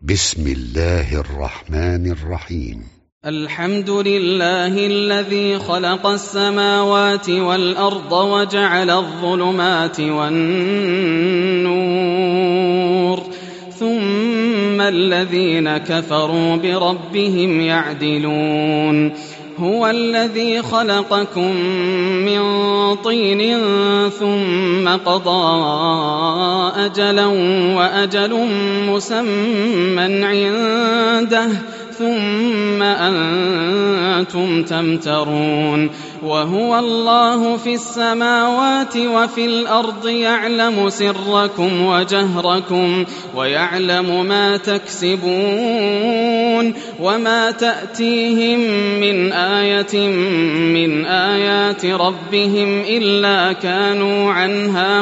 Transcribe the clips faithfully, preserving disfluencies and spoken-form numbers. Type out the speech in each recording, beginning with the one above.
بسم الله الرحمن الرحيم. الحمد لله الذي خلق السماوات والأرض وجعل الظلمات والنور ثم الذين كفروا بربهم يعدلون. هو الذي خلقكم من طين ثم قضى أجلا وأجل مسمى عنده ثم أنتم تمترون. وهو الله في السماوات وفي الأرض يعلم سركم وجهركم ويعلم ما تكسبون وما تأتيهم من آية من آيات ربهم إلا كانوا عنها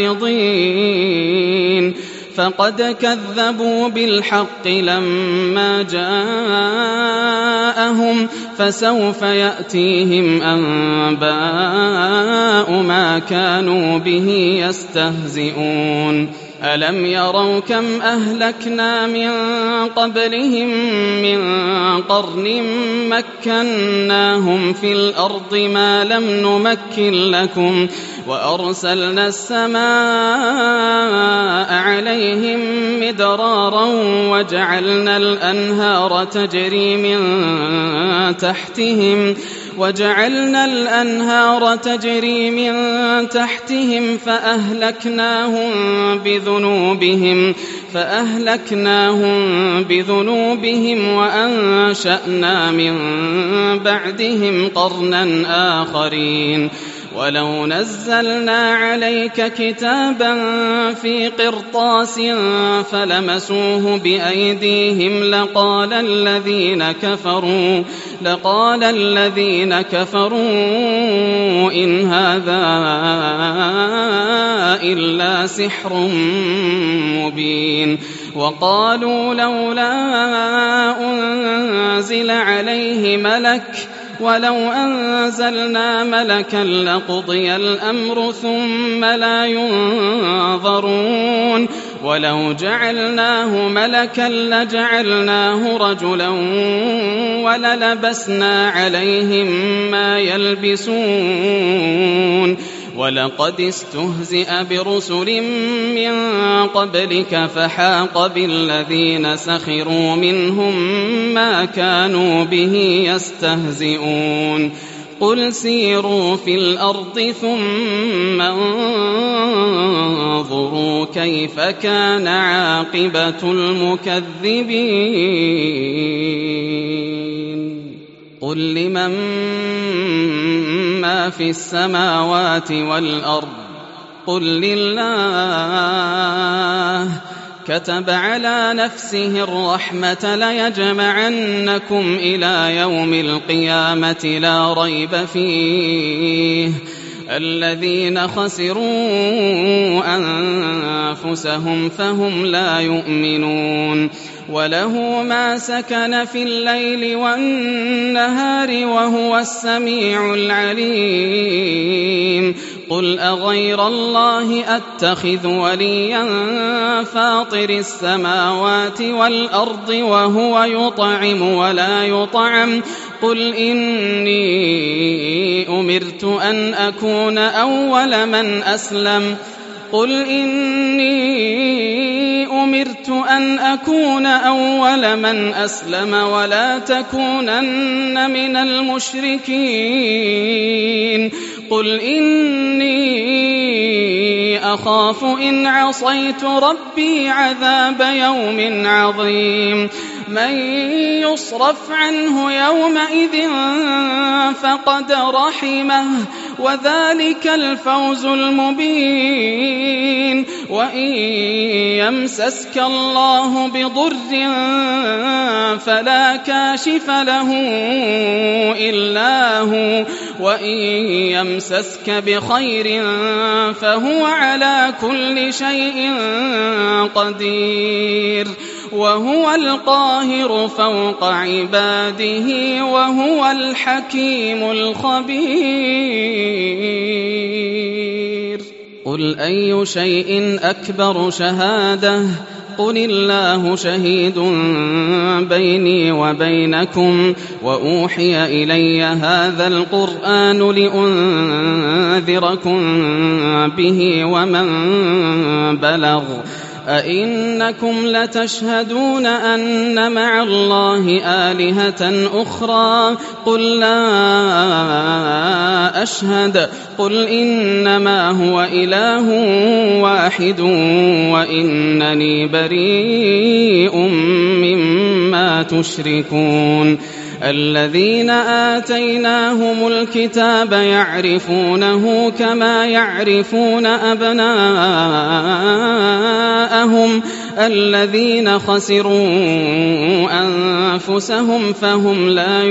معرضين. فقد كذبوا بالحق لما جاءهم فسوف يأتيهم أنباء ما كانوا به يستهزئون. ألم يروا كم أهلكنا من قبلهم من قرن مكناهم في الأرض ما لم نمكن لكم وأرسلنا السماء عليهم مدرارا وجعلنا الأنهار تجري من تحتهم وجعلنا الأنهار تجري من تحتهم فأهلكناهم بذنوبهم فأهلكناهم بذنوبهم وأنشأنا من بعدهم قرنا آخرين. ولو نزلنا عليك كتابا في قرطاس فلمسوه بأيديهم لقال الذين كفروا لقال الذين كفروا إن هذا إلا سحر مبين. وقالوا لولا أنزل عليه ملك ولو أنزلنا ملكا لقضي الأمر ثم لا ينظرون. ولو جعلناه ملكا لجعلناه رجلا وللبسنا عليهم ما يلبسون. ولقد استهزئ برسل من قبلك فحاق بالذين سخروا منهم ما كانوا به يستهزئون. قل سيروا في الأرض ثم انظروا كيف كان عاقبة المكذبين. قل لمن ما في السماوات والأرض قل لله. كتب على نفسه الرحمة ليجمعنكم إلى يوم القيامة لا ريب فيه. الذين خسروا أنفسهم فهم لا يؤمنون. وله ما سكن في الليل والنهار وهو السميع العليم. قل أغير الله أتخذ وليا فاطر السماوات والأرض وهو يطعم ولا يطعم. قل إني أمرت أن أكون أول من أسلم قل إني أمرت أن أكون أول من أسلم ولا تكونن من المشركين. قل إني أخاف إن عصيت ربي عذاب يوم عظيم. من يصرف عنه يومئذ فقد رحمه وذلك الفوز المبين. وإن يمسسك الله بضر فلا كاشف له إلا هو وإن يمسسك بخير فهو على كل شيء قدير. وهو القاهر فوق عباده وهو الحكيم الخبير. قل أي شيء أكبر شهادة قل الله شهيد بيني وبينكم وأوحي إلي هذا القرآن لأنذركم به ومن بلغ أئنكم لتشهدون أن مع الله آلهة أخرى قل لا أشهد قل إنما هو إله واحد وإنني بريء مما تشركون الذين آتيناهم الكتاب يعرفونه كما يعرفون أبناءهم الذين خسروا أنفسهم فهم لا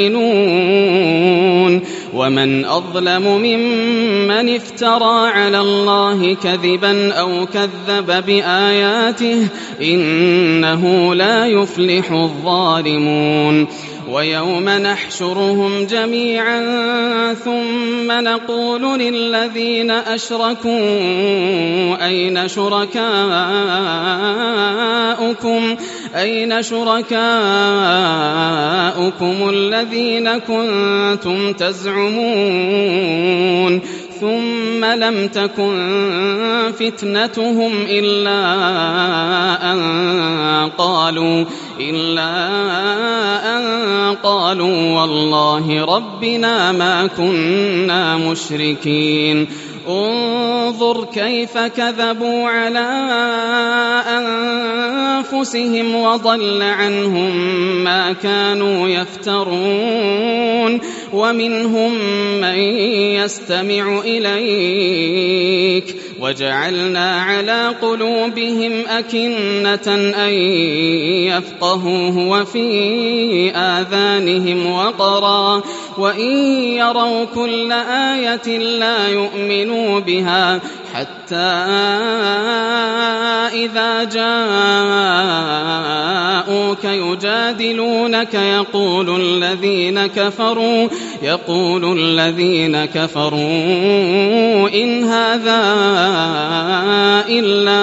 يؤمنون ومن أظلم ممن افترى على الله كذبا أو كذب بآياته إنه لا يفلح الظالمون ويوم نحشرهم جميعا ثم نقول للذين أشركوا أين شركاؤكم أين شركاؤكم الذين كنتم تزعمون ثم لم تكن فتنتهم إلا أن قالوا إلا أن قالوا والله ربنا ما كنا مشركين انظر كيف كذبوا على أنفسهم وضل عنهم ما كانوا يفترون ومنهم من يستمع إليك وجعلنا على قلوبهم أكنة أن يفقهوه وفي آذانهم وقرا وإن يروا كل آية لا يؤمنوا بها حتى إذا جاءوك يجادلونك يقول الذين كفروا يقول الذين كفروا إن هذا إلا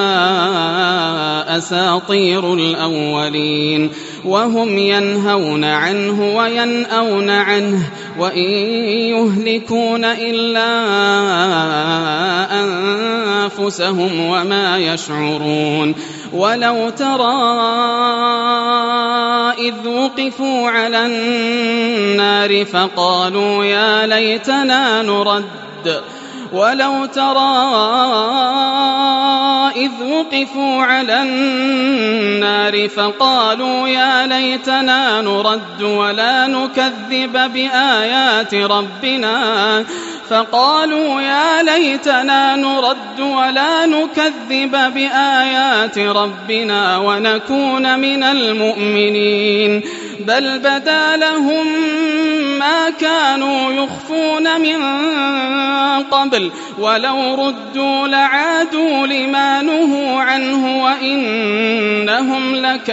أساطير الأولين وهم ينهون عنه وينأون عنه وإن يهلكون إلا أنفسهم وما يشعرون ولو ترى إذ وقفوا على النار فقالوا يا ليتنا نرد ولو ترى إذ وقفوا على النار فقالوا يا ليتنا نرد ولا نكذب بآيات ربنا فقالوا يا ليتنا نرد ولا نكذب بآيات ربنا ونكون من المؤمنين بل بدا لهم ما كانوا يخفون من قبل ولو ردوا لعادوا لما نهوا عنه وإنهم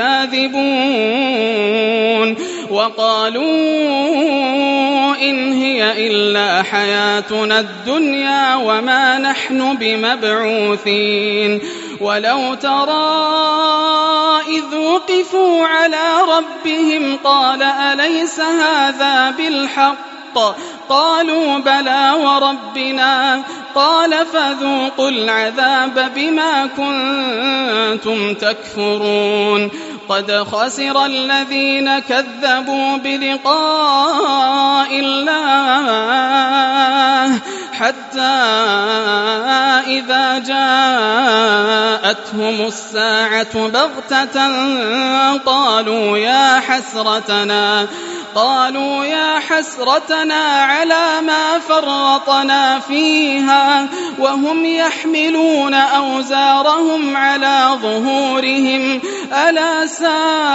لكاذبون وقالوا إن هي إلا حياتنا الدنيا وما نحن بمبعوثين ولو ترى إذ وقفوا على ربهم قال أليس هذا بالحق قالوا بلى وربنا قال فذوقوا العذاب بما كنتم تكفرون قد خسر الذين كذبوا بلقاء الله حتى إذا جاءتهم الساعة بغتة قالوا يا حسرتنا قالوا يا حسرتنا على ما فرطنا فيها وهم يحملون أوزارهم على ظهورهم ألا ساء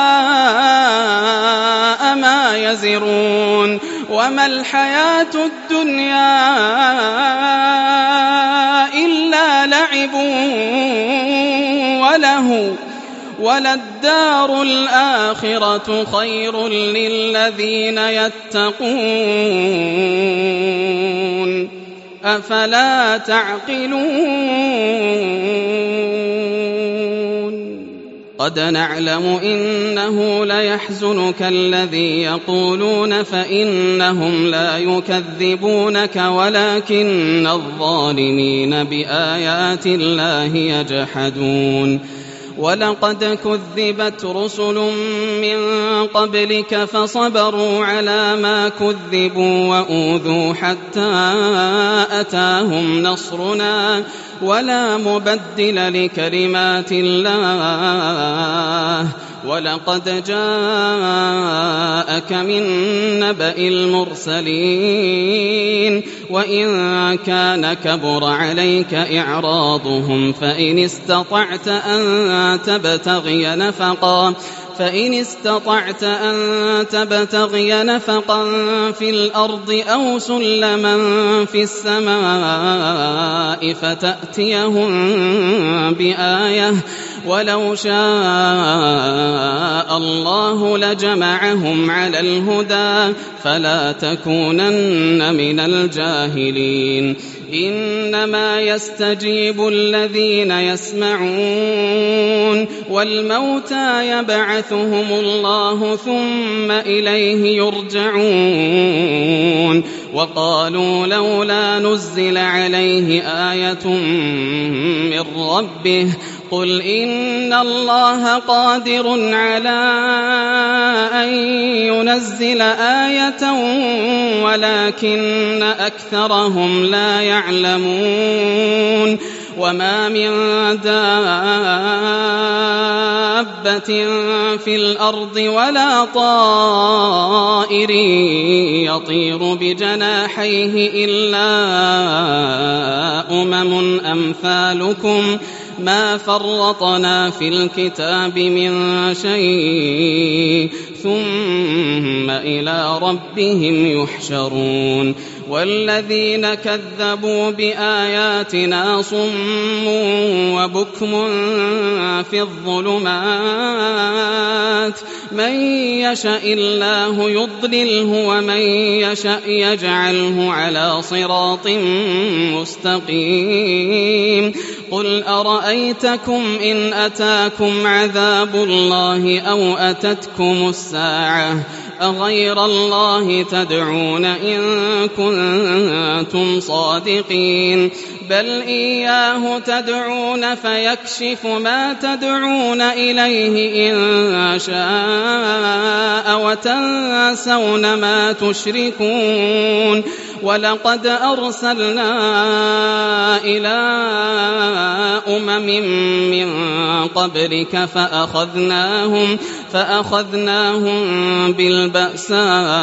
ما يزرون وما الحياة الدنيا إلا لعب وله وللدار الآخرة خير للذين يتقون أفلا تعقلون قد نعلم إنه ليحزنك الذي يقولون فإنهم لا يكذبونك ولكن الظالمين بآيات الله يجحدون ولقد كذبت رسل من قبلك فصبروا على ما كذبوا وأوذوا حتى أتاهم نصرنا ولا مبدل لكلمات الله ولقد جاءك من نبأ المرسلين وإن كان كبر عليك إعراضهم فإن استطعت أن تبتغي نفقا فإن استطعت أن تبتغي نفقا في الأرض أو سلما في السماء فتأتيهم بآية ولو شاء الله لجمعهم على الهدى فلا تكونن من الجاهلين إنما يستجيب الذين يسمعون والموتى يبعثهم الله ثم إليه يرجعون وقالوا لولا نزل عليه آية من ربه قل إن الله قادر على أن ينزل آية ولكن أكثرهم لا يعلمون وما من دابة في الأرض ولا طائر يطير بجناحيه إلا أمم أمثالكم ما فرطنا في الكتاب من شيء ثم إلى ربهم يحشرون والذين كذبوا بآياتنا صم وبكم في الظلمات من يشاء الله يضلله ومن يشاء يجعله على صراط مستقيم قل أرأيتكم إن أتاكم عذاب الله أو أتتكم الساعة أغير الله تدعون إن كنتم صادقين بل إياه تدعون فيكشف ما تدعون إليه إن شاء وتنسون ما تشركون ولقد أرسلنا إلى أمم من قبلك فأخذناهم فأخذناهم بالبأساء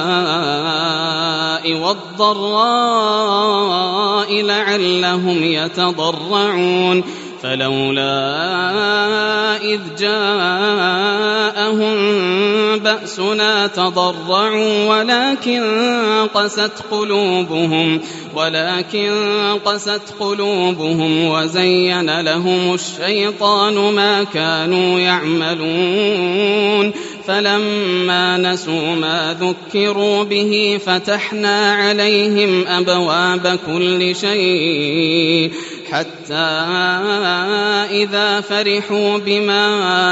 والضراء لعلهم يتضرعون فلولا إذ جاءهم بأسنا تضرعوا ولكن قست قلوبهم ولكن قست قلوبهم وزين لهم الشيطان ما كانوا يعملون فلما نسوا ما ذكروا به فتحنا عليهم أبواب كل شيء حتى إذا فرحوا بما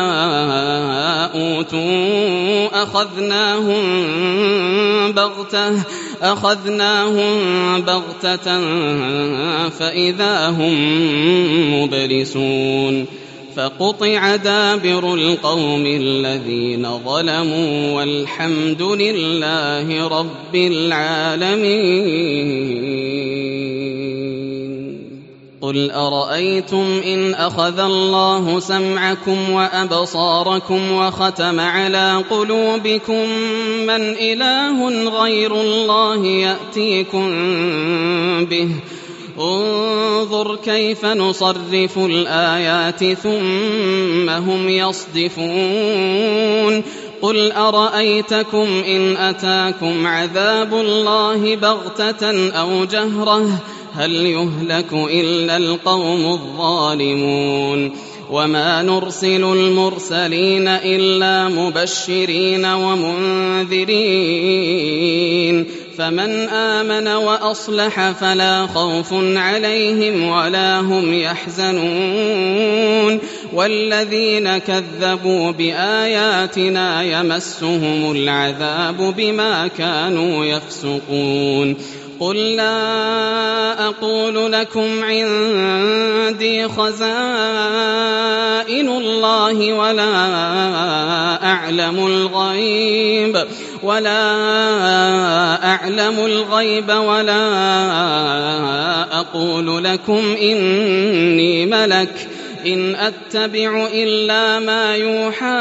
أوتوا أخذناهم بغتة أخذناهم بغتة فإذا هم مبلسون فقطع دابر القوم الذين ظلموا والحمد لله رب العالمين قل أرأيتم إن أخذ الله سمعكم وأبصاركم وختم على قلوبكم من إله غير الله يأتيكم به انظر كيف نصرف الآيات ثم هم يصدفون قل أرأيتكم إن أتاكم عذاب الله بغتة أو جهرة هل يهلك إلا القوم الظالمون وما نرسل المرسلين إلا مبشرين ومنذرين فمن آمن وأصلح فلا خوف عليهم ولا هم يحزنون والذين كذبوا بآياتنا يمسهم العذاب بما كانوا يفسقون قل لا أقول لكم عندي خزائن الله ولا أعلم الغيب ولا أعلم الغيب ولا أقول لكم إني ملك إن أتبع إلا ما يوحى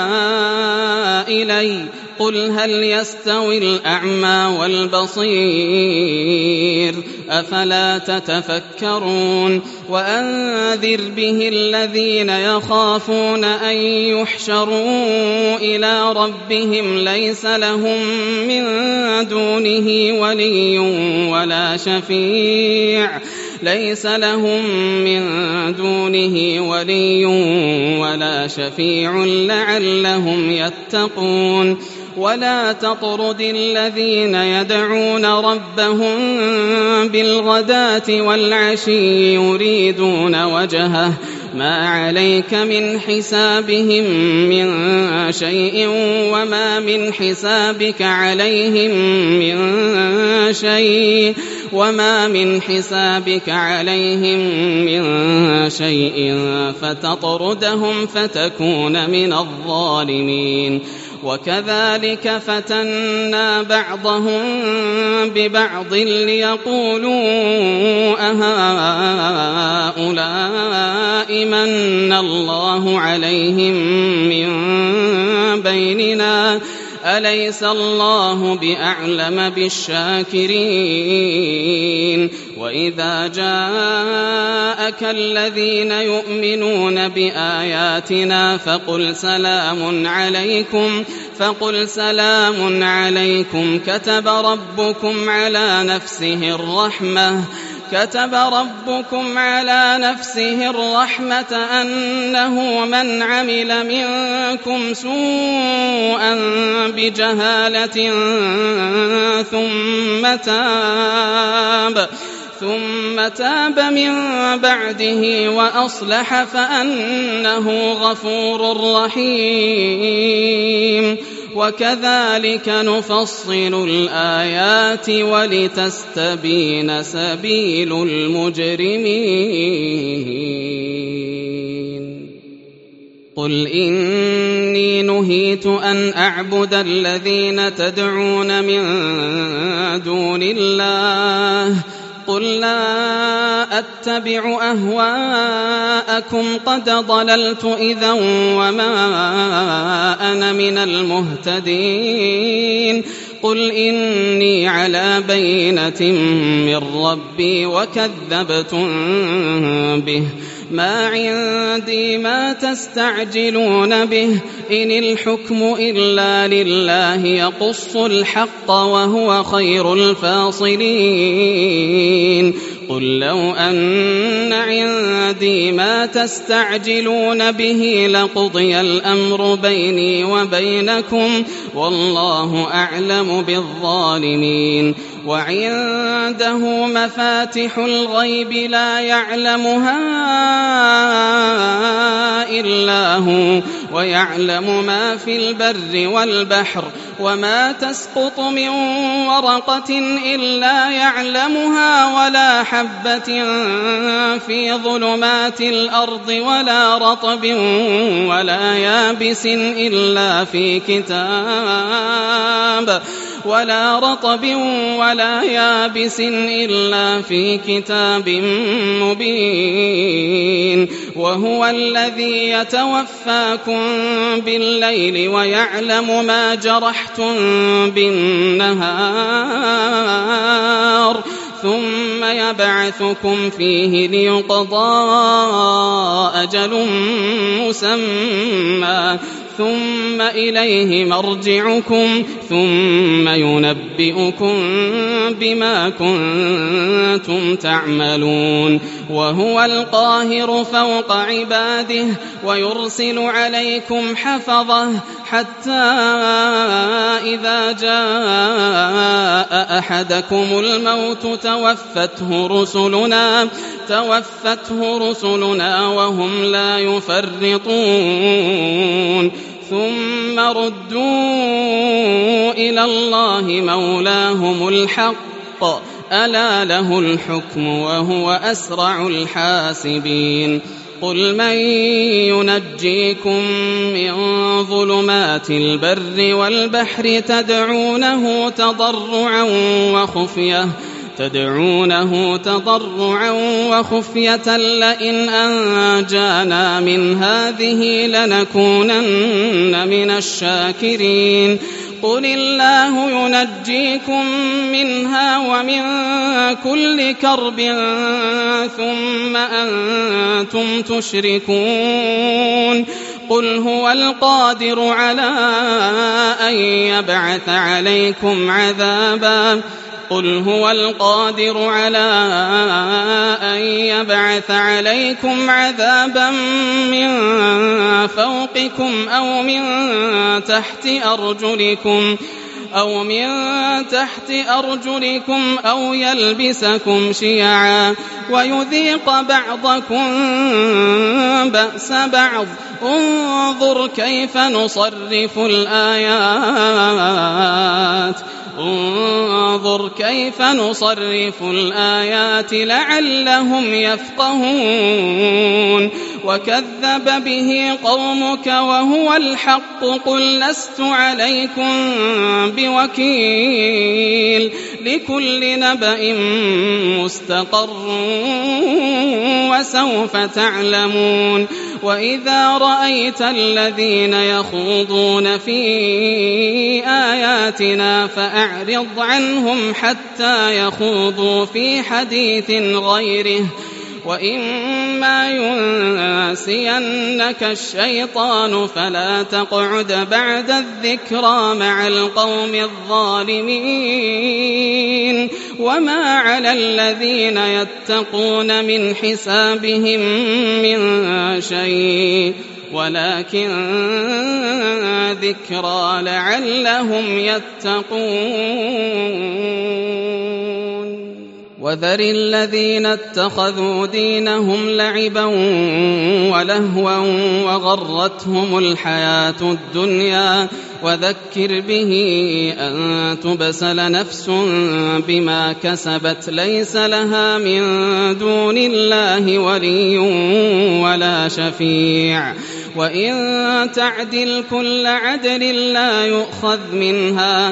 إلي قل هل يستوي الأعمى والبصير أفلا تتفكرون وأنذر به الذين يخافون أن يحشروا إلى ربهم ليس لهم من دونه ولي ولا شفيع ليس لهم من دونه ولي ولا شفيع لعلهم يتقون ولا تطرد الذين يدعون ربهم بالغداة والعشي يريدون وجهه ما عليك من حسابهم من شيء وما من حسابك عليهم من شيء وما من حسابك عليهم من شيء فتطردهم فتكون من الظالمين وكذلك فتنا بعضهم ببعض ليقولوا أهؤلاء من الله عليهم من بيننا أليس الله بأعلم بالشاكرين وإذا جاءك الذين يؤمنون بآياتنا فقل سلام عليكم فقل سلام عليكم كتب ربكم على نفسه الرحمة كتب ربكم على نفسه الرحمة أنه من عمل منكم سوءا بجهالة ثم تاب ثم تاب من بعده وأصلح فأنه غفور رحيم وكذلك نفصل الآيات ولتستبين سبيل المجرمين قل إني نهيت أن أعبد الذين تدعون من دون الله قل لا أتبع أهواءكم قد ضللت إذا وما أنا من المهتدين قل إني على بينة من ربي وكذبتم به ما عندي ما تستعجلون به إن الحكم إلا لله يقص الحق وهو خير الفاصلين قل لو أن عندي ما تستعجلون به لقضي الأمر بيني وبينكم والله أعلم بالظالمين وعنده مفاتح الغيب لا يعلمها إلا هو ويعلم ما في البر والبحر وما تسقط من ورقة إلا يعلمها ولا حبة في ظلمات الأرض ولا رطب ولا يابس إلا في كتاب ولا رطب ولا يابس إلا في كتاب مبين وهو الذي يتوفاكم بالليل ويعلم ما جرحتم بالنهار ثم يبعثكم فيه ليقضى أجل مسمى ثم إليه مرجعكم ثم ينبئكم بما كنتم تعملون وهو القاهر فوق عباده ويرسل عليكم حفظه حتى إذا جاء أحدكم الموت توفته رسلنا توفته رسلنا وهم لا يفرطون ثم ردوا إلى الله مولاهم الحق ألا له الحكم وهو أسرع الحاسبين قل من ينجيكم من ظلمات البر والبحر تدعونه تضرعا وخفية تدعونه تضرعا وخفية لئن أنجانا من هذه لنكونن من الشاكرين قل الله ينجيكم منها ومن كل كرب ثم أنتم تشركون قل هو القادر على أن يبعث عليكم عذابا قل هو القادر على أن يبعث عليكم عذابا من فوقكم أو من تحت أرجلكم أو من تحت أرجلكم أو يلبسكم شيعا ويذيق بعضكم بأس بعض انظر كيف نصرف الآيات انظر كيف نصرف الآيات لعلهم يفقهون وكذب به قومك وهو الحق قل لست عليكم بوكيل لكل نبأ مستقر وسوف تعلمون وإذا رأيت الذين يخوضون في آياتنا فأعرض عنهم حتى يخوضوا في حديث غيره وإما ينسينك الشيطان فلا تقعد بعد الذكرى مع القوم الظالمين وما على الذين يتقون من حسابهم من شيء ولكن ذكرى لعلهم يتقون وذر الذين اتخذوا دينهم لعبا ولهوا وغرتهم الحياة الدنيا وذكر به أن تبسل نفس بما كسبت ليس لها من دون الله ولي ولا شفيع وإن تعدل كل عدل لا يؤخذ منها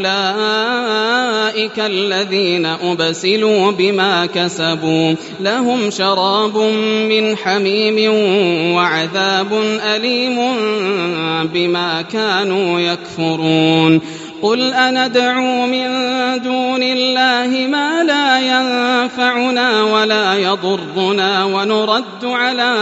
أولئك الذين أبسلوا بما كسبوا لهم شراب من حميم وعذاب أليم بما كانوا يكفرون قل أندعو من دون الله ما لا ينفعنا ولا يضرنا ونرد على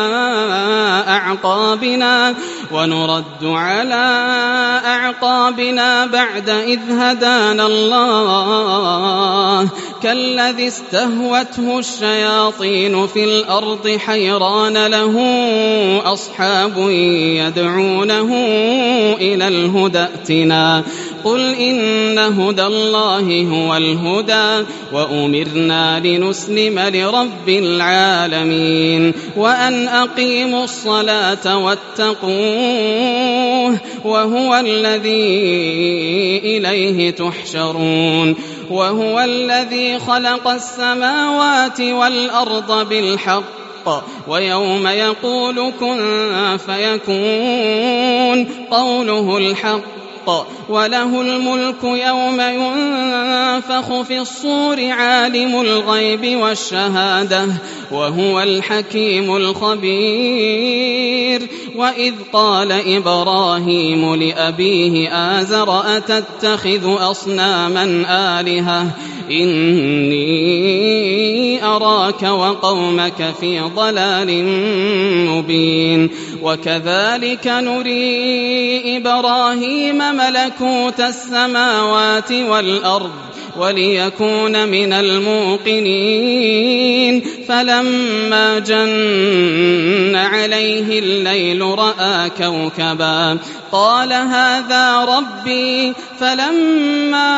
أعقابنا ونرد على أعقابنا بعد إذ هدانا الله كالذي استهوته الشياطين في الأرض حيران له أصحاب يدعونه إلى الهدى ائتنا قل إن هدى الله هو الهدى وأمرنا لنسلم لرب العالمين وأن أقيموا الصلاة واتقوه وهو الذي إليه تحشرون وهو الذي خلق السماوات والأرض بالحق ويوم يقول كن فيكون قوله الحق وله الملك يوم ينفخ في الصور عالم الغيب والشهادة وهو الحكيم الخبير وإذ قال إبراهيم لأبيه آزر أتتخذ أصناما آلهة إني أراك وقومك في ضلال مبين وكذلك نري إبراهيم ملكوت السماوات والأرض وليكون من الموقنين فلما جن عليه الليل رأى كوكبا قال هذا ربي فلما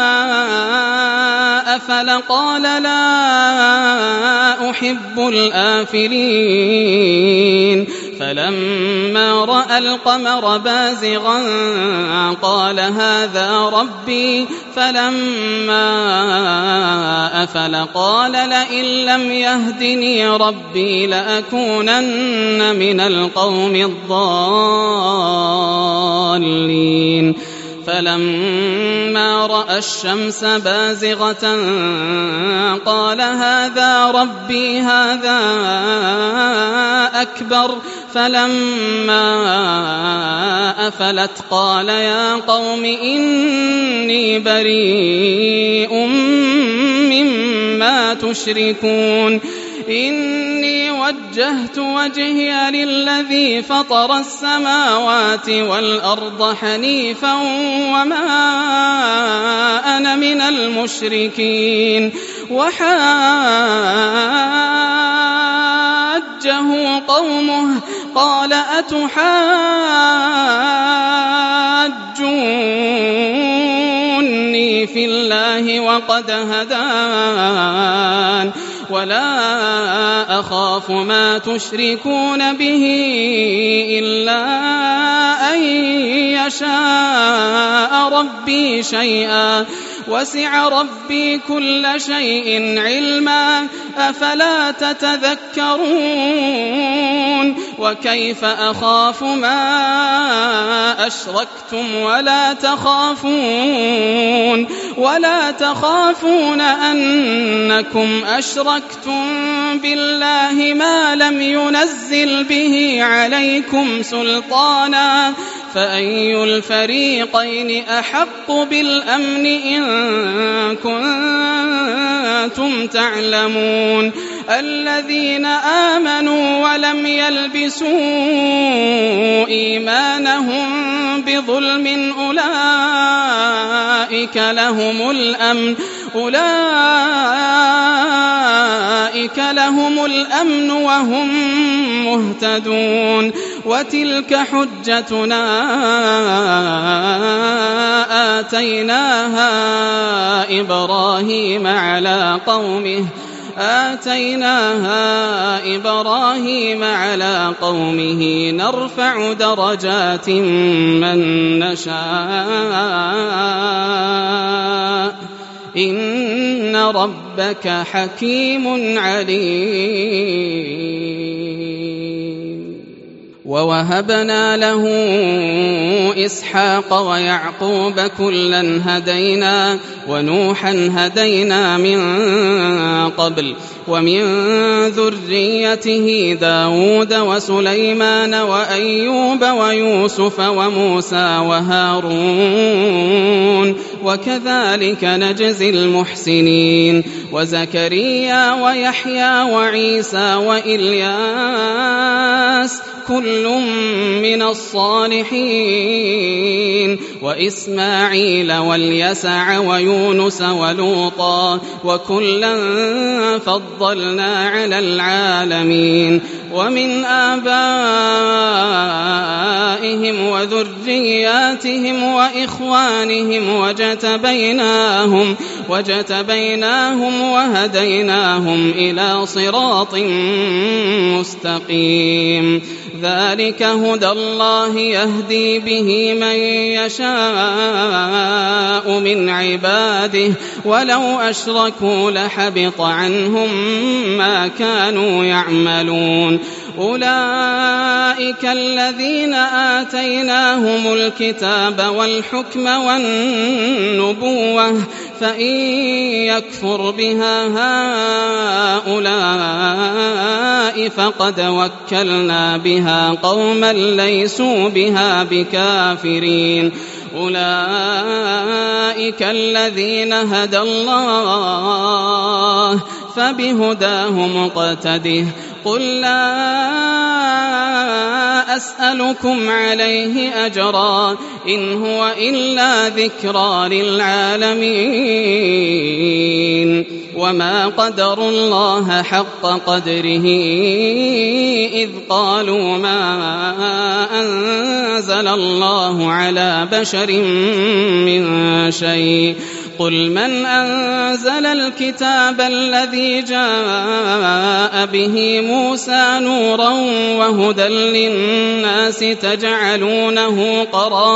أفل قال لا أحب الآفلين فلما رأى القمر بازغا قال هذا ربي فلما أفل قال لئن لم يهدني ربي لأكونن من القوم الضالين فلما رأى الشمس بازغة قال هذا ربي هذا أكبر فلما أفلت قال يا قوم إني بريء مما تشركون إني وجهت وجهي للذي فطر السماوات والأرض حنيفا وما أنا من المشركين وحاجه قومه قال أتحاجوني في الله وقد هدان ولا أخاف ما تشركون به إلا أن يشاء ربي شيئا وسع ربي كل شيء علما أفلا تتذكرون وكيف أخاف ما أشركتم ولا تخافون ولا تخافون أنكم أشركتم بالله ما لم ينزل به عليكم سلطانا فأي الفريقين أحق بالأمن إن كنتم تعلمون الذين آمنوا ولم يلبسوا إيمانهم بظلم أولئك لهم الأمن أولئك لهم الأمن وهم مهتدون وتلك حجتنا آتيناها إبراهيم على قومه آتيناها إبراهيم على قومه نرفع درجات من نشاء إن ربك حكيم عليم ووهبنا له إسحاق ويعقوب كلا هدينا ونوحا هدينا من قبل ومن ذريته داود وسليمان وأيوب ويوسف وموسى وهارون وكذلك نجزي المحسنين وزكريا ويحيى وعيسى وإلياس كل من الصالحين وإسماعيل واليسع ويونس ولوطا وكلا فضلنا على العالمين ومن آبائهم وذرياتهم وإخوانهم وجتبيناهم وجتبيناهم وهديناهم إلى صراط مستقيم ذلك هدى الله يهدي به من يشاء من عباده ولو أشركوا لحبط عنهم ما كانوا يعملون أولئك الذين آتيناهم الكتاب والحكم والنبوة فإن يكفر بها هؤلاء فقد وكلنا بها قوما ليسوا بها بكافرين أولئك الذين هدى الله فبهداه مقتده قل لا أسألكم عليه أجرا إن هو إلا ذكرى للعالمين وما قدروا الله حق قدره إذ قالوا ما أنزل الله على بشر من شيء قل من أنزل الكتاب الذي جاء به موسى نورا وهدى للناس تجعلونه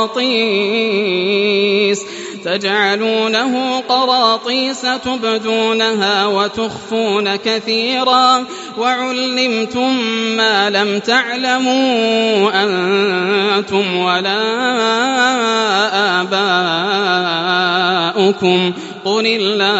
قراطيس تجعلونه قراطيس تبدونها وتخفون كثيرا وعلمتم ما لم تعلموا أنتم ولا آباؤكم قل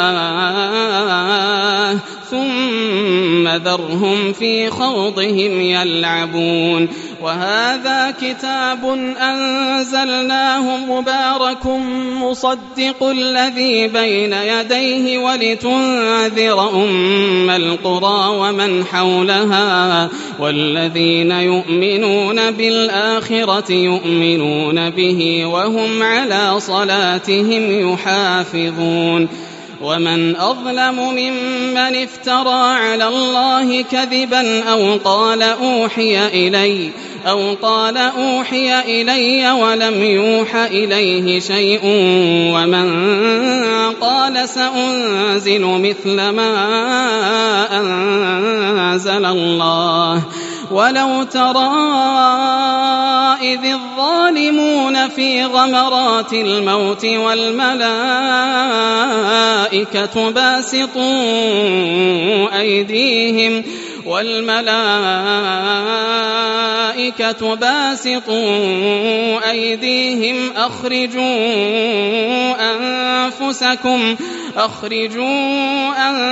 الله ثم ذرهم في خوضهم يلعبون وهذا كتاب أنزلناه مبارك مصدق الذي بين يديه ولتنذر أم القرى ومن حولها والذين يؤمنون بالآخرة يؤمنون به وهم على صلاتهم يحافظون ومن أظلم ممن افترى على الله كذبا أو قال أوحي إلي أو قال أوحي إلي ولم يوح إليه شيء ومن قال سأنزل مثل ما أنزل الله ولو ترى إذ الظالمون في غمرات الموت والملائكة باسطوا أيديهم والملائكة باسطوا أيديهم أخرجوا أنفسكم أخرجوا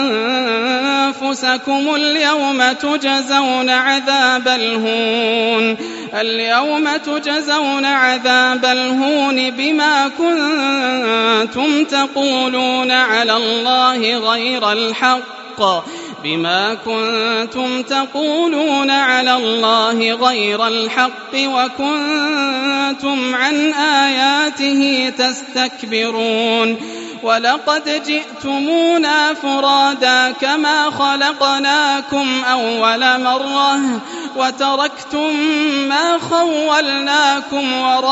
أنفسكم اليوم تجزون عذاب الهون اليوم تجزون عذاب الهون بما كنتم تقولون على الله غير الحق بما كنتم تقولون على الله غير الحق وكنتم عن آياته تستكبرون ولقد جئتمونا فرادا كما خلقناكم أول مرة وتركتم ما خولناكم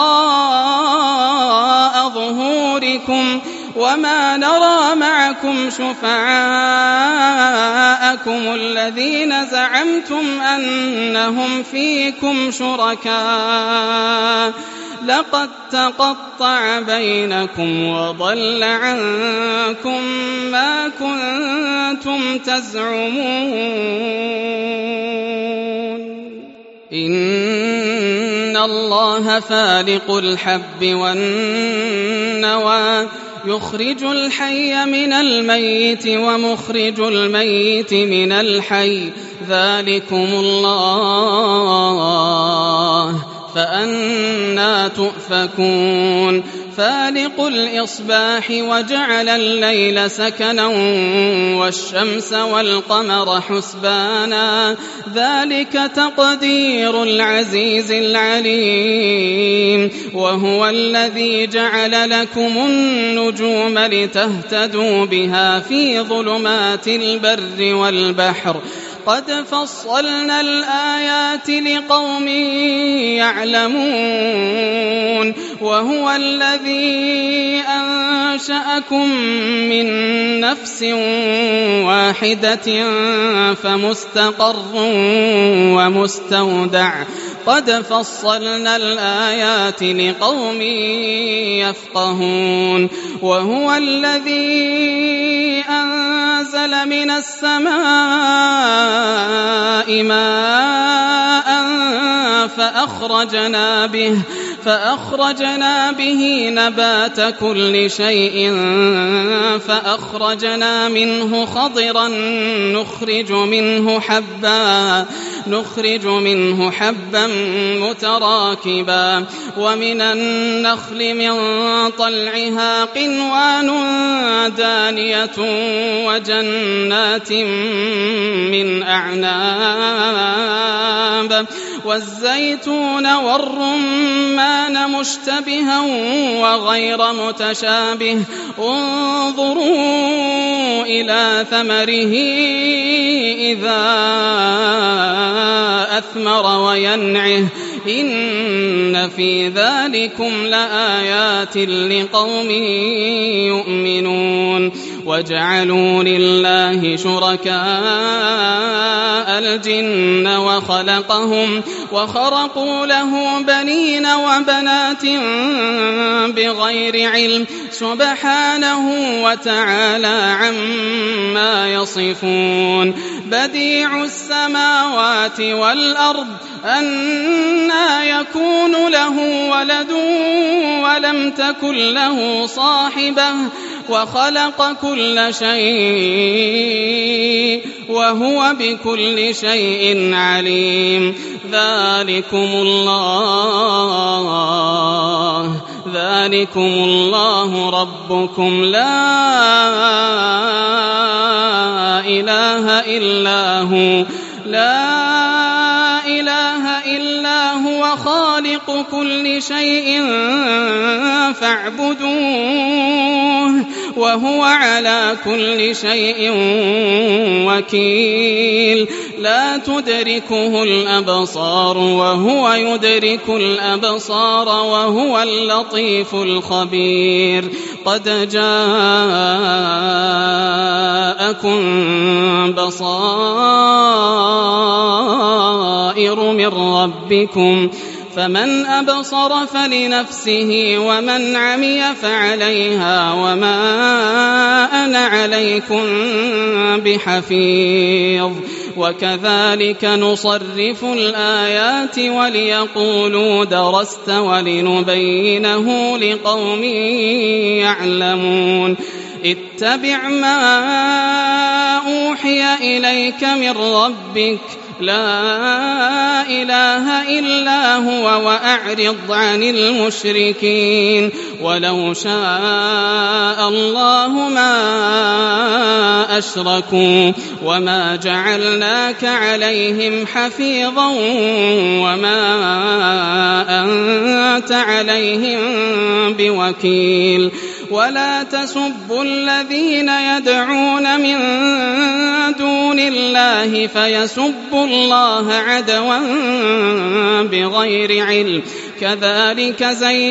وراء ظهوركم وما نرى معكم شفعاءكم الذين زعمتم أنهم فيكم شركاء لقد تقطع بينكم وضل عنكم ما كنتم تزعمون إن الله فالق الحب والنوى يخرج الحي من الميت ومخرج الميت من الحي ذلكم الله فأنى تؤفكون فالق الإصباح وجعل الليل سكنا والشمس والقمر حسبانا ذلك تقدير العزيز العليم وهو الذي جعل لكم النجوم لتهتدوا بها في ظلمات البر والبحر قد فصلنا الآيات لقوم يعلمون وهو الذي أنشأكم من نفس واحدة فمستقر ومستودع قد فصلنا الآيات لقوم يفقهون وهو الذي أنزل من السماء ماء فأخرجنا به فأخرجنا به نبات كل شيء فأخرجنا منه خضرا نخرج منه حبا نخرج منه حبا متراكبا ومن النخل من طلعها قنوان دانية وجنات من أعناب والزيتون والرمان مشتبها وغير متشابه انظروا إلى ثمره إذا أثمر وينعه إن في ذلكم لآيات لقوم يؤمنون وجعلوا لله شركاء الجن وخلقهم وخرقوا له بنين وبنات بغير علم سبحانه وتعالى عما يصفون بديع السماوات والأرض أنى يكون له ولد ولم تكن له صاحبة وخلق كل شيء وهو بكل شيء عليم ذلكم الله ذلكم الله ربكم لا إله إلا هو لا إله إلا هو خالق كل شيء فاعبدوه وهو على كل شيء وكيل لا تدركه الأبصار وهو يدرك الأبصار وهو اللطيف الخبير قد جاءكم بصائر من ربكم فمن أبصر فلنفسه ومن عمي فعليها وما أنا عليكم بحفيظ وكذلك نصرف الآيات وليقولوا درست ولنبينه لقوم يعلمون اتبع ما أوحي إليك من ربك لا إله إلا هو وأعرض عن المشركين ولو شاء الله ما أشركوا وما جعلناك عليهم حفيظا وما أنت عليهم بوكيل ولا تسبوا الذين يدعون من دون الله فيسبوا الله عدوا بغير علم كذلك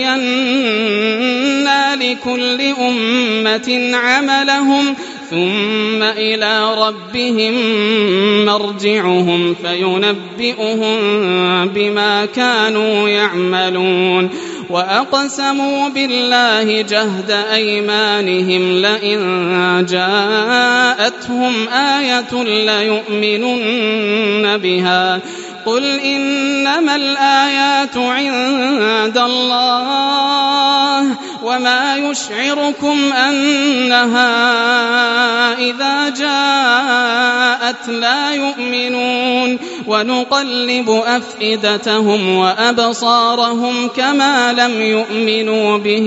زينا لكل أمة عملهم ثم إلى ربهم مرجعهم فينبئهم بما كانوا يعملون وأقسموا بالله جهد أيمانهم لئن جاءتهم آية ليؤمنن بها قل إنما الآيات عند الله وما يشعركم أنها إذا جاءت لا يؤمنون ونقلب أفئدتهم وأبصارهم كما لم يؤمنوا به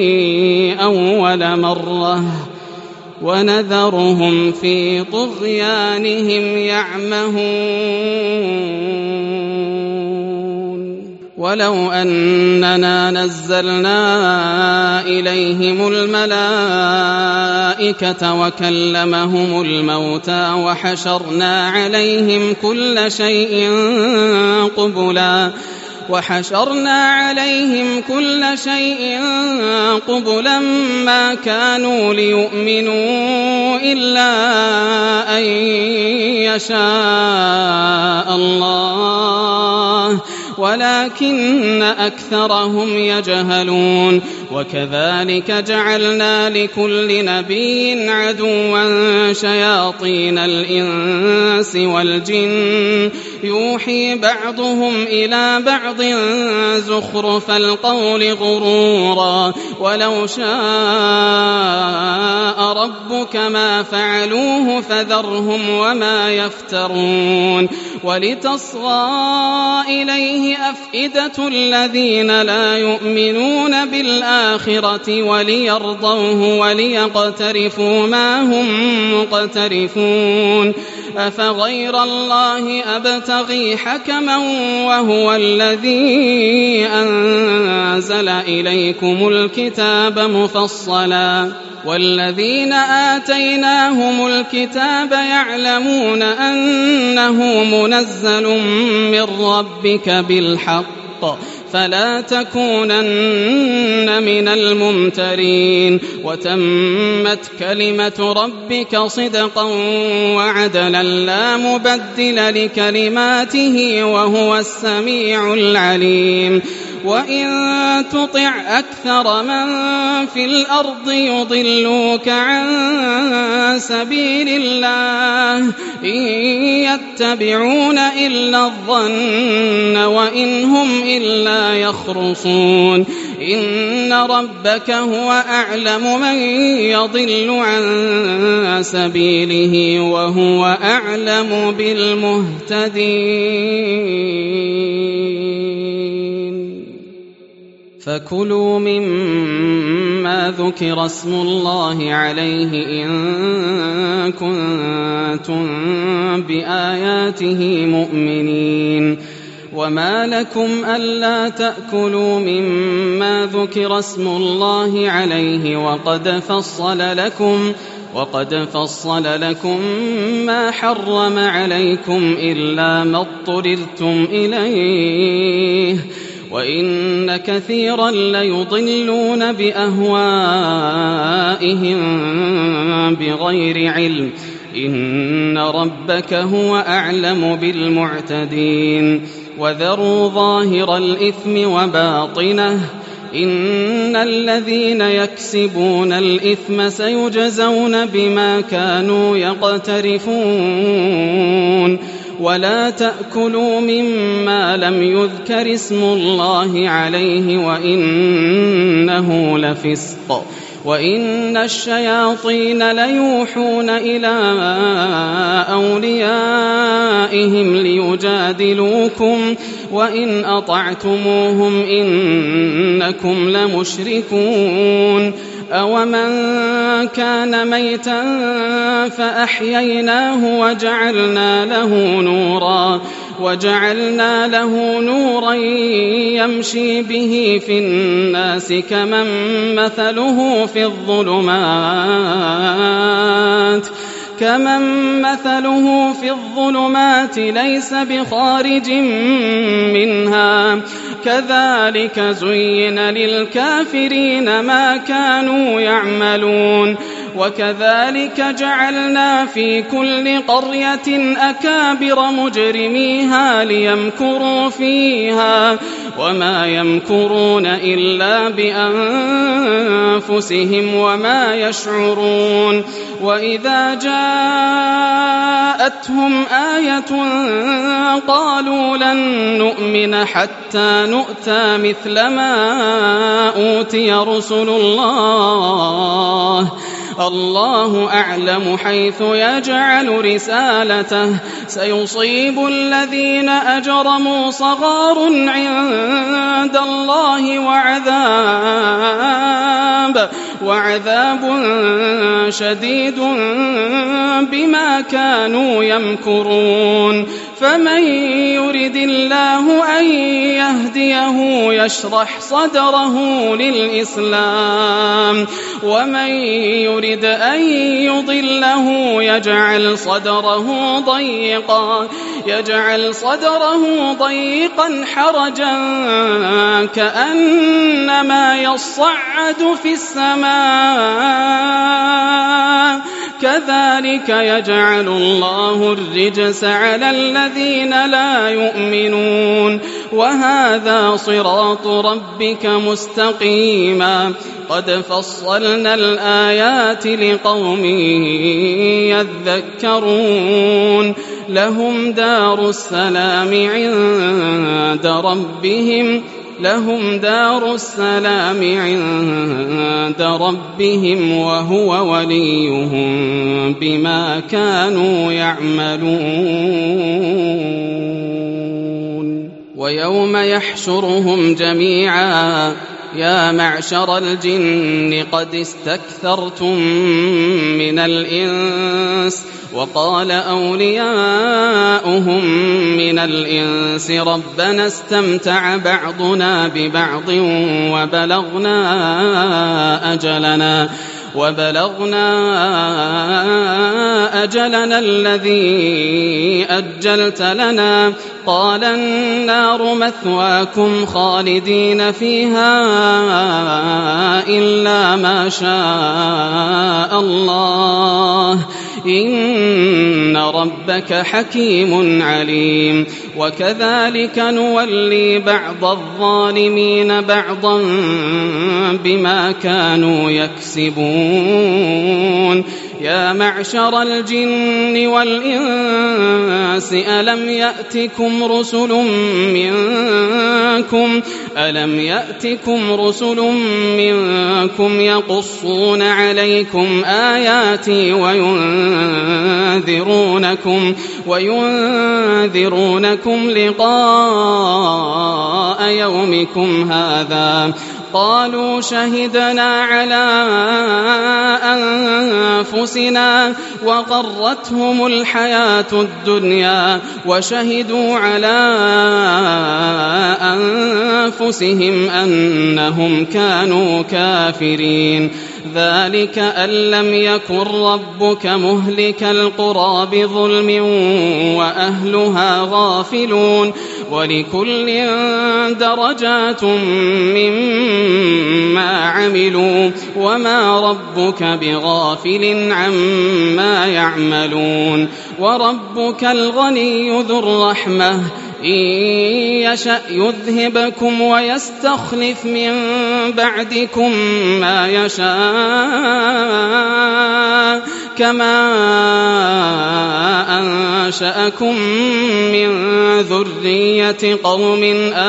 أول مرة ونذرهم في طغيانهم يعمهون ولو أننا نزلنا إليهم الملائكة وكلمهم الموتى وحشرنا عليهم كل شيء قبلا وحشرنا عليهم كل شيء قبلا ما كانوا ليؤمنوا إلا أن يشاء الله ولكن أكثرهم يجهلون وكذلك جعلنا لكل نبي عدوا شياطين الإنس والجن يوحي بعضهم إلى بعض زخرف القول غرورا ولو شاء ربك ما فعلوه فذرهم وما يفترون ولتصغى إليه أفئدة الذين لا يؤمنون بالآخرة وليرضوه وليقترفوا ما هم مقترفون أفغير الله أبتغي حكما وهو الذي أنزل إليكم الكتاب مفصلا والذين آتيناهم الكتاب يعلمون أنه منزل من ربك بالحق فلا تكونن من الممترين وتمت كلمة ربك صدقا وعدلا لا مبدل لكلماته وهو السميع العليم وإن تطع أكثر من في الأرض يضلوك عن سبيل الله إن يتبعون إلا الظن وإن هم إلا يخرصون إن ربك هو أعلم من يضل عن سبيله وهو أعلم بالمهتدين فكلوا مما ذكر اسم الله عليه إن كنتم بآياته مؤمنين وما لكم ألا تأكلوا مما ذكر اسم الله عليه وقد فصل لكم وقد فصل لكم ما حرم عليكم إلا ما اضطررتم إليه وإن كثيرا ليضلون بأهوائهم بغير علم إن ربك هو أعلم بالمعتدين وذروا ظاهر الإثم وباطنه إن الذين يكسبون الإثم سيجزون بما كانوا يقترفون ولا تأكلوا مما لم يذكر اسم الله عليه وإنه لفسق وإن الشياطين ليوحون إلى أوليائهم ليجادلوكم وإن أطعتموهم إنكم لمشركون أومن كان ميتا فأحييناه وجعلنا له نورا وجعلنا له نورا يمشي به في الناس كمن مثله في الظلمات كمن مثله في الظلمات ليس بخارج منها كذلك زين للكافرين ما كانوا يعملون وكذلك جعلنا في كل قرية أكابر مجرميها ليمكروا فيها وما يمكرون إلا بأنفسهم وما يشعرون وإذا جاءتهم آية قالوا لن نؤمن حتى نؤتى مثل ما أوتي رسل الله الله أعلم حيث يجعل رسالته سيصيب الذين أجرموا صغار عند الله وعذاب وعذاب شديد بما كانوا يمكرون فمن يرد الله أن يهديه يشرح صدره للإسلام ومن يرد أن يضله يجعل صدره ضيقا يجعل صدره ضيقا حرجا كأنما يصعد في السماء كذلك يجعل الله الرجس على الذين لا يؤمنون وهذا صراط ربك مستقيما قد فصلنا الآيات لقوم يذكرون لهم دار السلام عند ربهم لهم دار السلام عند ربهم وهو وليهم بما كانوا يعملون ويوم يحشرهم جميعا يا معشر الجن قد استكثرتم من الإنس وقال أولياؤهم من الإنس ربنا استمتع بعضنا ببعض وبلغنا أجلنا وبلغنا أجلنا الذي أجلت لنا قال النار مثواكم خالدين فيها إلا ما شاء الله إن ربك حكيم عليم وكذلك نولي بعض الظالمين بعضا بما كانوا يكسبون يا معشر الجن والإنس ألم يأتكم رسل منكم ألم يأتكم رسل منكم يقصون عليكم آياتي وينذرونكم وينذرونكم لقاء يومكم هذا قالوا شهدنا على أنفسنا وغرتهم الحياة الدنيا وشهدوا على أنفسهم أنهم كانوا كافرين ذلك أن لم يكن ربك مهلك القرى بظلم وأهلها غافلون ولكل درجات مما عملوا وما ربك بغافل عما يعملون وربك الغني ذو الرحمة إن يشأ يذهبكم ويستخلف من بعدكم ما يشاء كما أنشأكم من ذرية قوم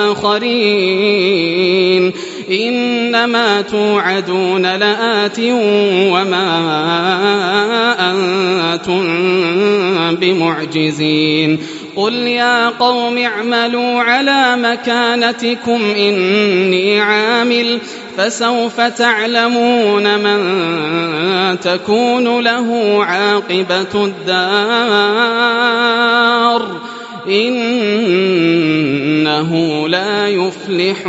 آخرين إنما توعدون لآت وما أنتم بمعجزين قل يا قوم اعملوا على مكانتكم إني عامل فسوف تعلمون من تكون له عاقبة الدار إنه لا يفلح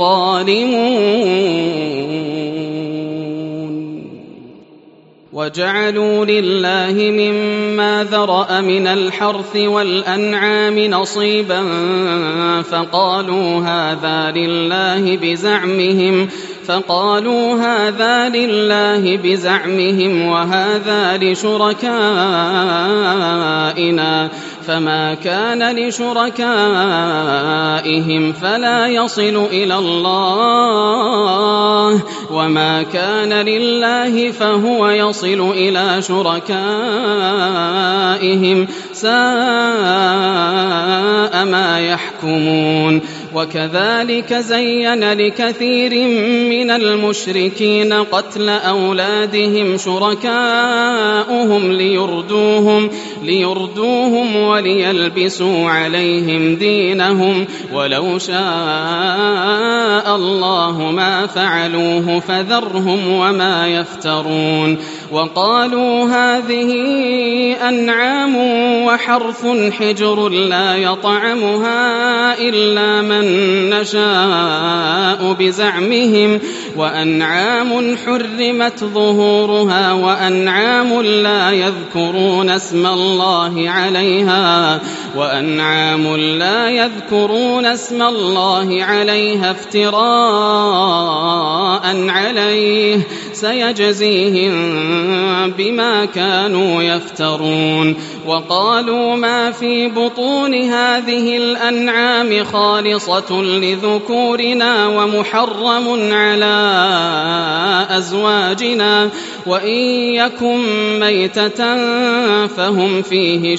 الظالمون وجعلوا لله مما ذرأ من الحرث والأنعام نصيبا فقالوا هذا لله بزعمهم فقالوا هذا لله بزعمهم وهذا لشركائنا فما كان لشركائهم فلا يصل إلى الله وما كان لله فهو يصل إلى شركائهم ساء ما يحكمون وكذلك زين لكثير من المشركين قتل أولادهم شركاؤهم ليردوهم, ليردوهم وليلبسوا عليهم دينهم ولو شاء الله ما فعلوه فذرهم وما يفترون وقالوا هذه أنعام وحرث حجر لا يطعمها إلا من نشاء بزعمهم وأنعام حرمت ظهورها وأنعام لا يذكرون اسم الله عليها وأنعام لا يذكرون اسم الله عليها افتراء عليه سيجزيهم بما كانوا يفترون. وقالوا ما في بطون هذه الأنعام خالصة لذكورنا ومحرم على أزواجنا وإن يكن ميتة فهم فيه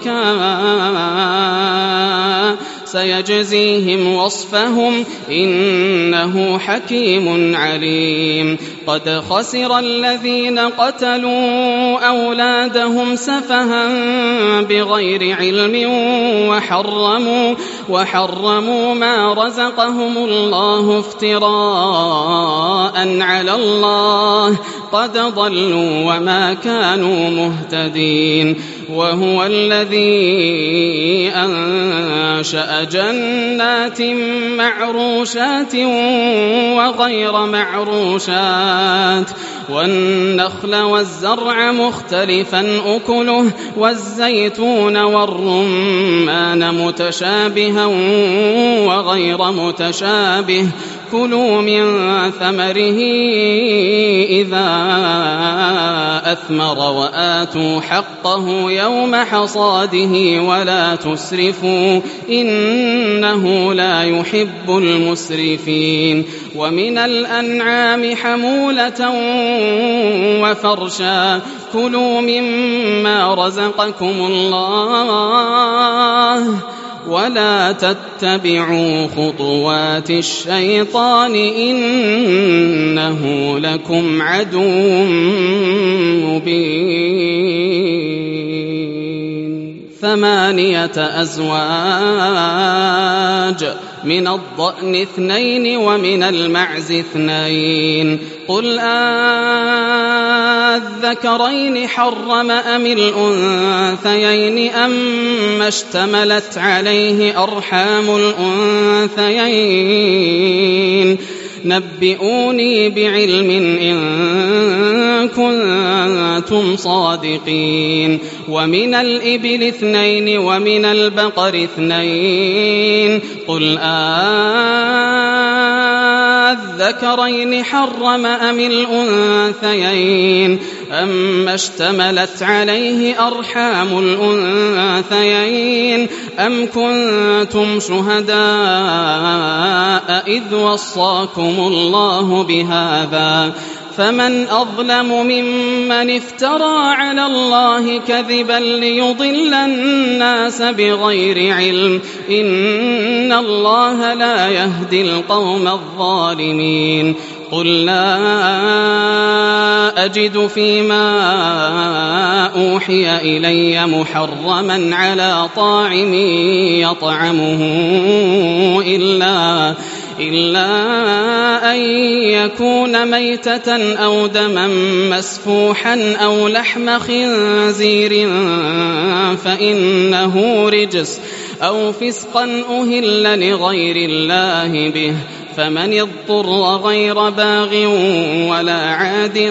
شركاء سيجزيهم وصفهم إنه حكيم عليم. قد خسر الذين قتلوا أولادهم سفها بغير علم وحرموا, وحرموا ما رزقهم الله افتراء على الله قد ضلوا وما كانوا مهتدين. وهو الذي أنشأ جنات معروشات وغير معروشات والنخل والزرع مختلفا أكله والزيتون والرمان متشابها وغير متشابه كلوا من ثمره إذا أثمر وآتوا حقه يوم حصاده ولا تسرفوا إنه لا يحب المسرفين. ومن الأنعام حمولة وفرشا كلوا مما رزقكم الله ولا تتبعوا خطوات الشيطان إنه لكم عدو مبين. ثمانية أزواج من الضأن اثنين ومن المعز اثنين قل أذكرين حرم أم الأنثيين أما اشتملت عليه أرحام الأنثيين نبئوني بعلم إن كنتم صادقين. ومن الإبل اثنين ومن البقر اثنين قل أذكرين حرم أم الأنثيين أما اشتملت عليه أرحام الأنثيين أم كنتم شهداء إذ وصاكم الله بهذا فمن أظلم ممن افترى على الله كذبا ليضل الناس بغير علم إن الله لا يهدي القوم الظالمين. قل لا أجد فيما أوحي إلي محرما على طاعم يطعمه إلا إلا أن يكون ميتة أو دما مسفوحا أو لحم خنزير فإنه رجس أو فسقا أهل لغير الله به فمن اضطر غير باغ ولا عاد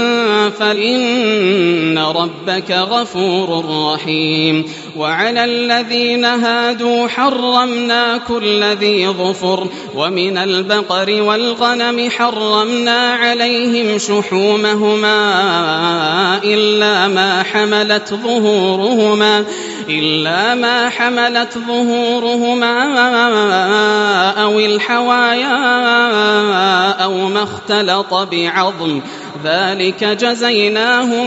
فإن ربك غفور رحيم. وعلى الذين هادوا حرمنا كل ذي ظفر ومن البقر والغنم حرمنا عليهم شحومهما إلا ما حملت ظهورهما إلا ما حملت ظهورهما أو الحوايا أو ما اختلط بعظم ذلك جزيناهم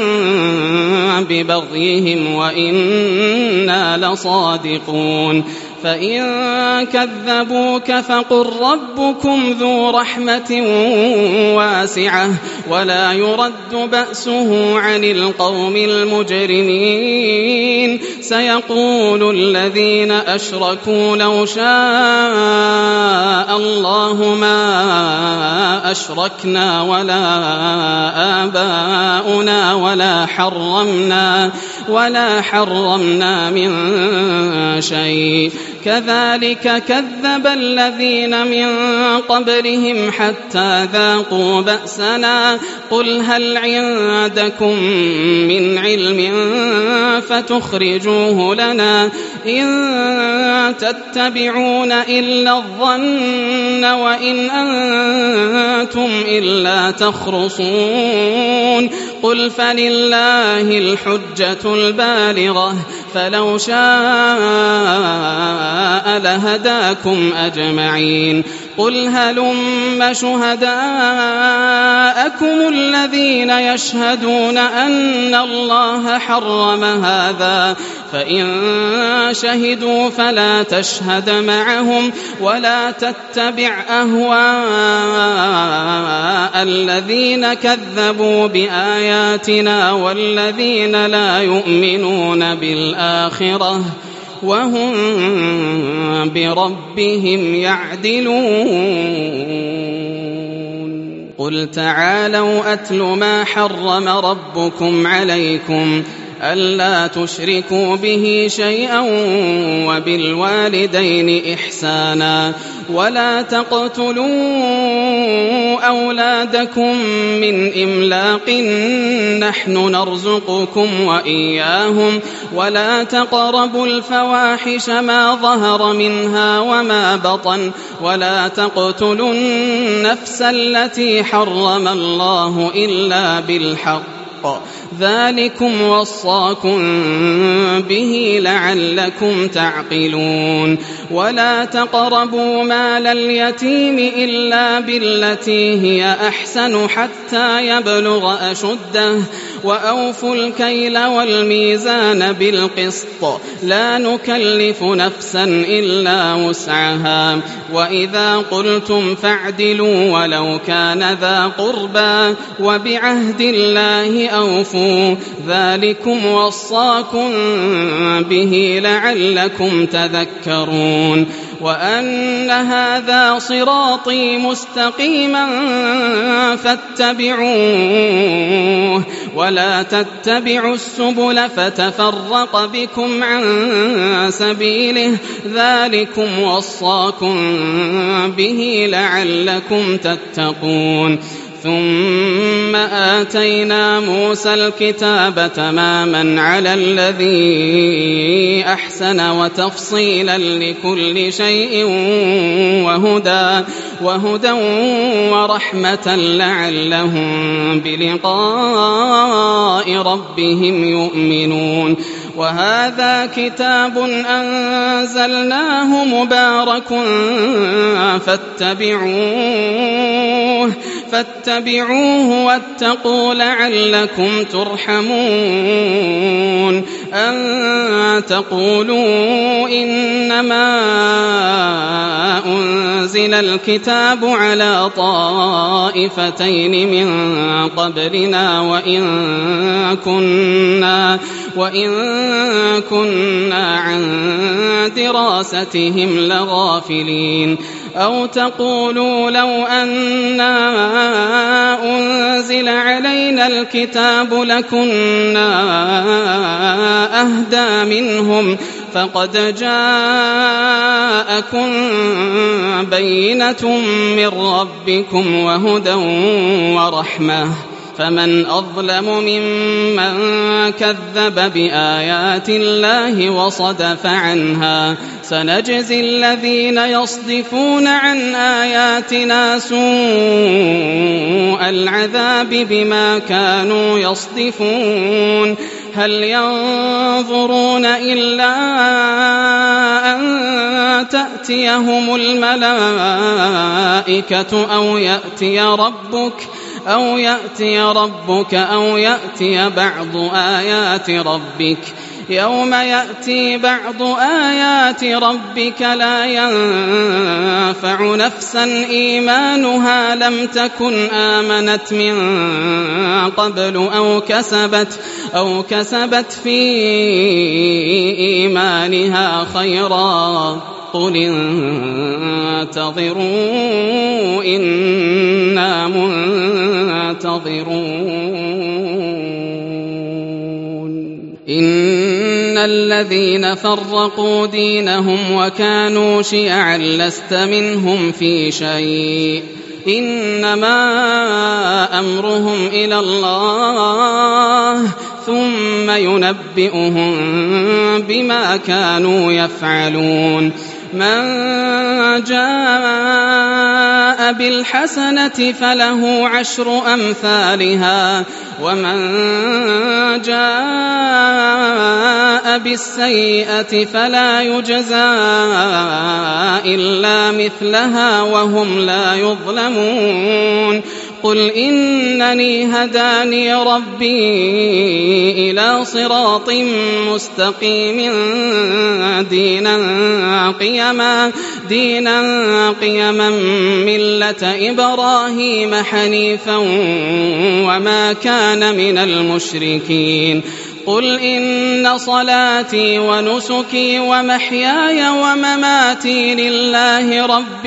ببغيهم وإنا لصادقون. فإن كذبوك فقل ربكم ذو رحمة واسعة ولا يرد بأسه عن القوم المجرمين. سيقول الذين أشركوا لو شاء الله ما أشركنا ولا آباؤنا ولا حرمنا ولا حرمنا من شيء كذلك كذب الذين من قبلهم حتى ذاقوا بأسنا قل هل عندكم من علم فتخرجوه لنا إن تتبعون إلا الظن وإن أنتم إلا تخرصون قل فلله الحجة البالغة فلو شاء لهداكم أجمعين قل هلم شهداءكم الذين يشهدون أن الله حرم هذا فإن شهدوا فلا تشهد معهم ولا تتبع أهواء الذين كذبوا بآياتنا والذين لا يؤمنون بالآخرة وهم بربهم يعدلون قل تعالوا أتل ما حرم ربكم عليكم ألا تشركوا به شيئا وبالوالدين إحسانا ولا تقتلوا أولادكم من إملاق نحن نرزقكم وإياهم ولا تقربوا الفواحش ما ظهر منها وما بطن ولا تقتلوا النفس التي حرم الله إلا بالحق ذلكم وصاكم به لعلكم تعقلون ولا تقربوا مال اليتيم إلا بالتي هي أحسن حتى يبلغ أشده وأوفوا الكيل والميزان بالقسط لا نكلف نفسا إلا وسعها وإذا قلتم فاعدلوا ولو كان ذا قربى وبعهد الله أوفوا ذلكم وصاكم به لعلكم تذكرون وأن هذا صراطي مستقيما فاتبعوه ولا تتبعوا السبل فتفرق بكم عن سبيله ذلكم وصاكم به لعلكم تتقون ثم آتينا موسى الكتاب تماما على الذي أحسن وتفصيلا لكل شيء وهدى, وهدى ورحمة لعلهم بلقاء ربهم يؤمنون وهذا كتاب أنزلناه مبارك فاتبعوه فاتبعوه واتقوا لعلكم ترحمون أن تقولوا إنما أنزل الكتاب على طائفتين من قبلنا وإن كنا وإن كنا عن دراستهم لغافلين أو تقولوا لو أنا أنزل علينا الكتاب لكنا أهدى منهم فقد جاءكم بينة من ربكم وهدى ورحمة فمن أظلم ممن كذب بآيات الله وصدف عنها سنجزي الذين يصدفون عن آياتنا سوء العذاب بما كانوا يصدفون هل ينظرون إلا أن تأتيهم الملائكة أو يأتي ربك أو يأتي ربك أو يأتي بعض آيات ربك يوم يأتي بعض آيات ربك لا ينفع نفسا إيمانها لم تكن آمنت من قبل أو كسبت أو كسبت في إيمانها خيرا قل انتظروا إنا منتظرون إن الذين فرقوا دينهم وكانوا شيعا لست منهم في شيء إنما أمرهم إلى الله ثم ينبئهم بما كانوا يفعلون من جاء بالحسنة فله عشر أمثالها ومن جاء بالسيئة فلا يجزى إلا مثلها وهم لا يظلمون قل إنني هداني ربي إلى صراط مستقيم دينا قيما دينا قيما ملة إبراهيم حنيفا وما كان من المشركين قل إن صلاتي ونسكي ومحياي ومماتي لله رب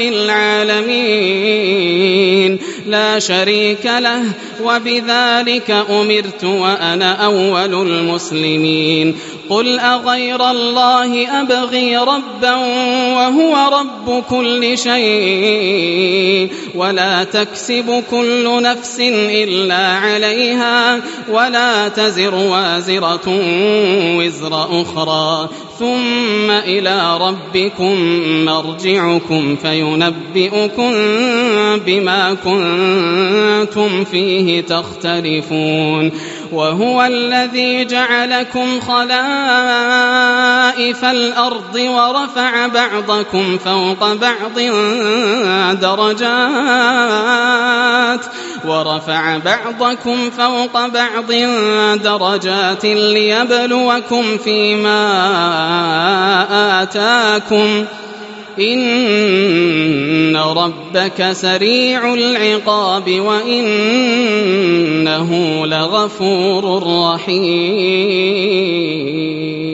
العالمين لا شريك له وبذلك أمرت وأنا أول المسلمين قل أغير الله أبغي ربا وهو رب كل شيء ولا تكسب كل نفس إلا عليها ولا تزر وازرة وزر أخرى ثم إلى ربكم مرجعكم فينبئكم بما كنتم فيه تختلفون وهو الذي جعلكم خلائف الأرض ورفع بعضكم فوق بعض درجات ورفع بعضكم فوق بعض درجات ليبلوكم فيما آتاكم إن ربك سريع العقاب وإنه لغفور رحيم.